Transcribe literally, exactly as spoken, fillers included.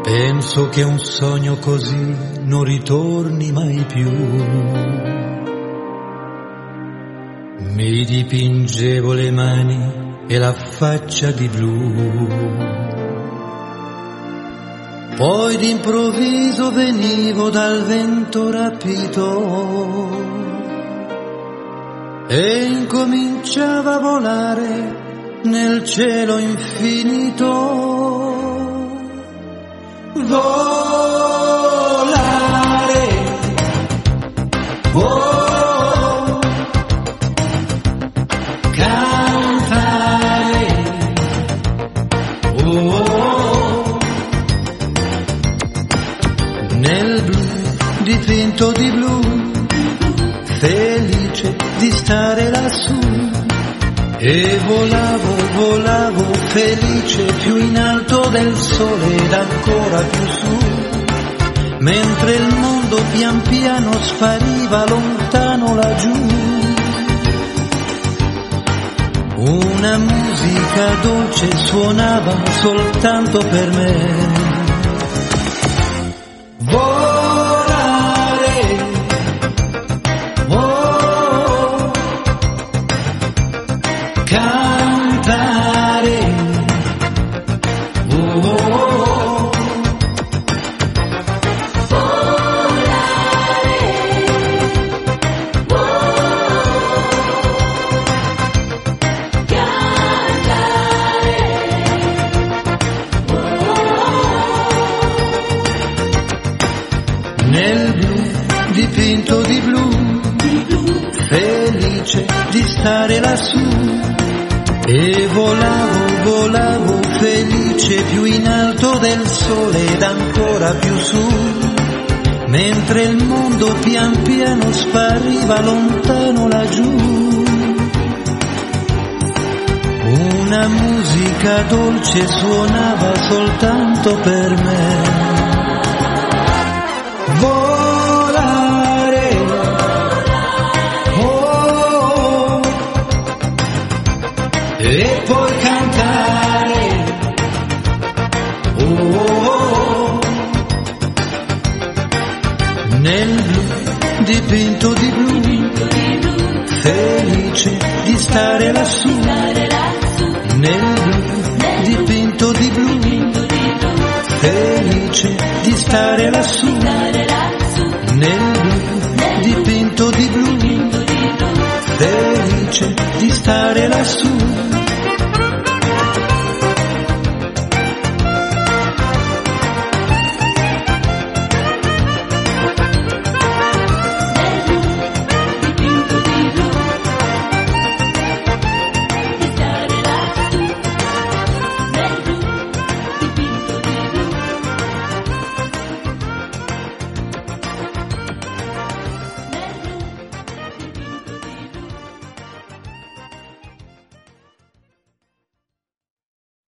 Penso che un sogno così non ritorni mai più. Mi dipingevo le mani e la faccia di blu. Poi d'improvviso venivo dal vento rapito e incominciava a volare nel cielo infinito. Volare, oh, cantare, oh, nel blu dipinto di blu, felice di stare lassù. E volavo, volavo felice più in alto del sole ed ancora più su, mentre il mondo pian piano spariva lontano laggiù. Una musica dolce suonava soltanto per me. Cantare, oh, oh, oh. Volare, oh, cantare, oh. Nel blu dipinto di blu, felice di stare lassù. E volavo, volavo felice più in alto del sole ed ancora più su, mentre il mondo pian piano spariva lontano laggiù. Una musica dolce suonava soltanto per me. E poi cantare, oh, oh, oh, nel blu dipinto di blu, felice di stare lassù, nel